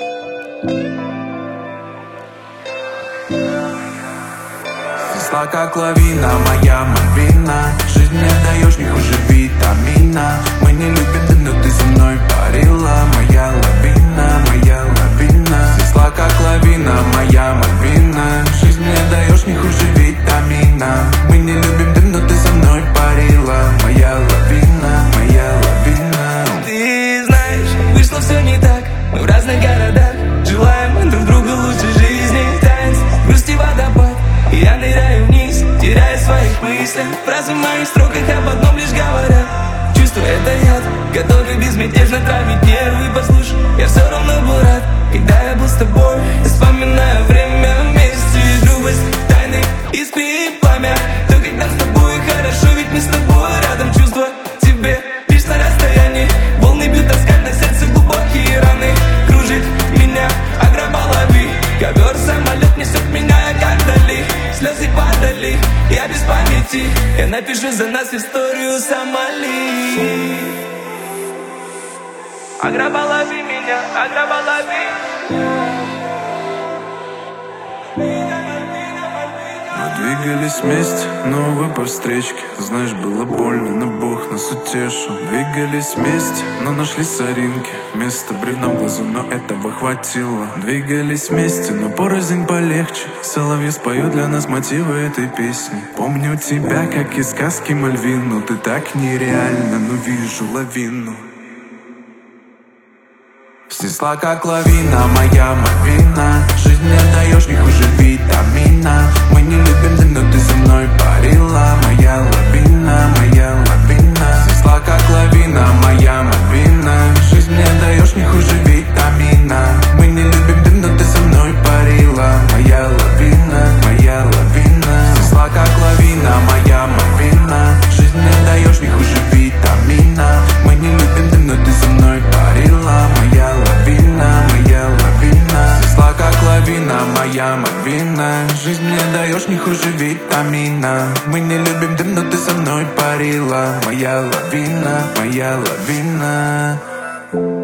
Снесла как лавина, моя Мальвина. Жизнь мне даешь не хуже витамина. Мы не любим дым, но ты со мной парила. Моя лавина, моя лавина. Снесла как лавина, моя Мальвина. Жизнь мне даешь не хуже витамина. Мы не любим дым, но ты со мной парила. Моя лавина, моя лавина. Ты знаешь, вышло все не так. Мы в разных городах, желаем друг другу лучшей жизни. Танец, грусти водопад, и я ныряю вниз, теряя своих мыслей. Фразы в моих строках об одном лишь говорят. Чувство — это яд, который безмятежно травит нервы. Послушай, я все равно был рад, когда я был с тобой. Я вспоминаю время вместе, грубость, тайны, искры и пламя. То, когда с тобой хорошо, ведь мы с тобой рядом. Чувства тебе лишь на расстоянии. Волны бьют, таскать на сердце глубокие раны. Кружит меня агроболови. Ковер, самолет несет меня, как вдали. Слезы падали, я без памяти. Я напишу за нас историю Сомали. Агроболови меня, агроболови. Мы двигались вместе, но увы по встречке. Знаешь, было больно, но Бог нас утешил. Двигались вместе, но нашли соринки. Вместо бревна в глазу, но этого хватило. Двигались вместе, но порознь полегче. Соловьи споют для нас мотивы этой песни. Помню тебя, как из сказки Мальвину. Ты так нереально, но вижу лавину. Снесла как лавина, моя Мальвина. Жизнь мне даешь не хуже витамина. Мы не любим дым, но ты со мной парила. Моя лавина, моя лавина. Снесла как лавина, моя Мальвина. Жизнь мне даешь не хуже витамина. Мы не любим дым, но ты со мной парила. Моя лавина, моя лавина. Снесла как лавина, моя Мальвина. Жизнь мне даешь не хуже витамина. Мы не любим дым, но ты со мной парила. Моя лавина, моя лавина. Снесла как лавина, моя Мальвина. Жизнь мне даешь не хуже витамина. Мы не любим дым, но ты со мной парила. Моя лавина, моя лавина.